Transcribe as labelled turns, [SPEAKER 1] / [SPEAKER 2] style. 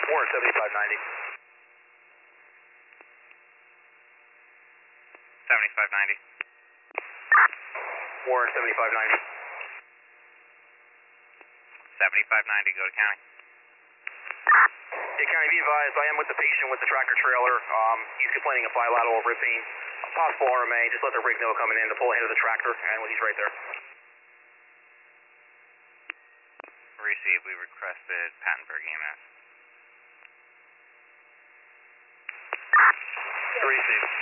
[SPEAKER 1] Warren 7590.
[SPEAKER 2] 7590.
[SPEAKER 1] Warren 7590.
[SPEAKER 2] 7590, go to county.
[SPEAKER 1] Yeah, County, be advised, I am with the patient with the tractor trailer. He's complaining of bilateral ripping, possible RMA. Just let the rig know coming in to pull ahead of the tractor, and he's right there.
[SPEAKER 2] Received, we requested Pattenberg EMS.
[SPEAKER 1] Received.